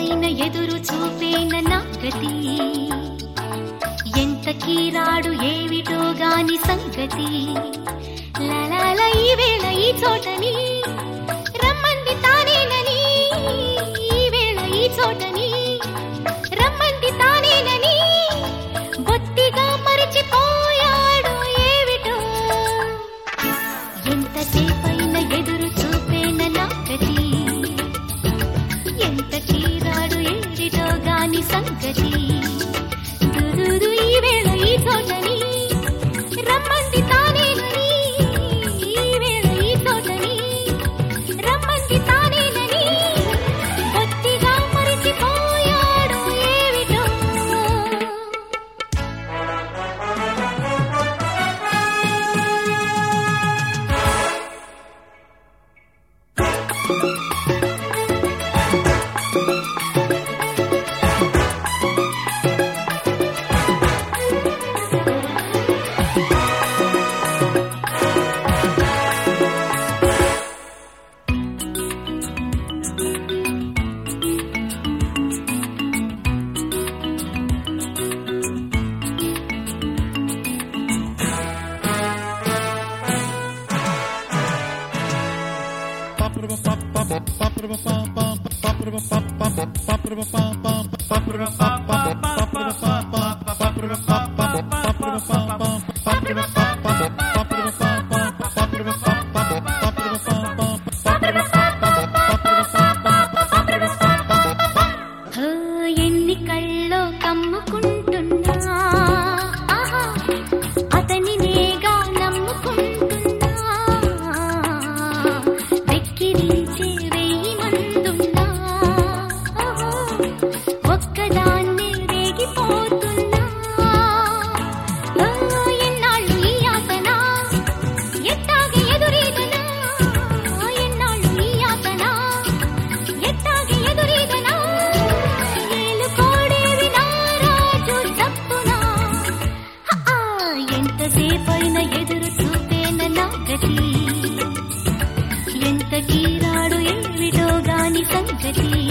పైన ఎదురు చూపేన నా గతి ఎంత కీరాడు ఏమిటో గాని సంగతి లలాల ఈ వేళ ఈ చోటని రమ్మంది తానేనని ఈ వేళ ఈ చోటని రమ్మంది తానేనని బొత్తిగా మరిచిపోయాడు ఏమిటో ఎంతసేపైన ఎదురు చూపేన నా గతి ఎంత కీరాడు ఏమిటో గాని సంగతి దుదుదు ఈ వేళ ఈ చోటని రమ్మంది తానేనని ఈ వేళ ఈ చోటని రమ్మంది తానేనని బొత్తిగా మరిచిపోయాడు ఏమిటో ఎన్నికల్లో కమ్ముకుంటున్నా అతని నేగా నమ్ముకుంటున్నా వెక్కిరించే వెయ్యి మందున్నా ఒక్కదాన్నే రేగిపోతున్నా ఎన్నాళ్ళు ఈ ఆసన ఎట్టాగే ఎదురీదనా ఎన్నాళ్ళు ఈ ఆసన ఎట్టాగే ఎదురీదనా ఏలుకోడేవి నారాజు తప్పునా ఎంతసేపైన ఎదురు చూపేన నా గతి ఎంత కీరాడు ఏమిటో గాని సంగతి